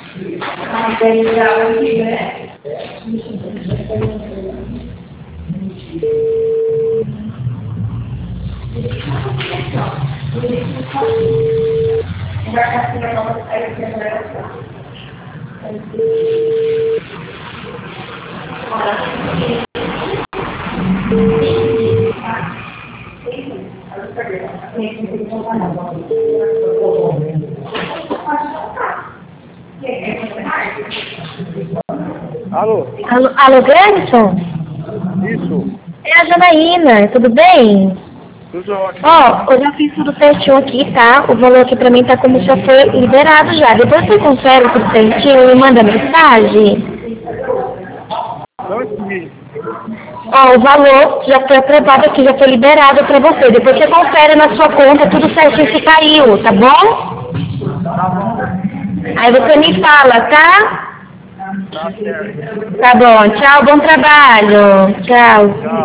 Alô? Alô, Gleison? Isso. É a Janaína, tudo bem? Tudo ótimo. Ó, eu já fiz tudo certinho aqui, tá? O valor aqui pra mim tá como se já foi liberado já. Depois você confere tudo certinho e manda mensagem. Não entendi. Ó, o valor já foi aprovado aqui, já foi liberado pra você. Depois você confere na sua conta tudo certinho se caiu, tá bom? Tá bom. Aí você me fala, tá? Tá certo. Tá bom, tchau, bom trabalho. Tchau. Tchau.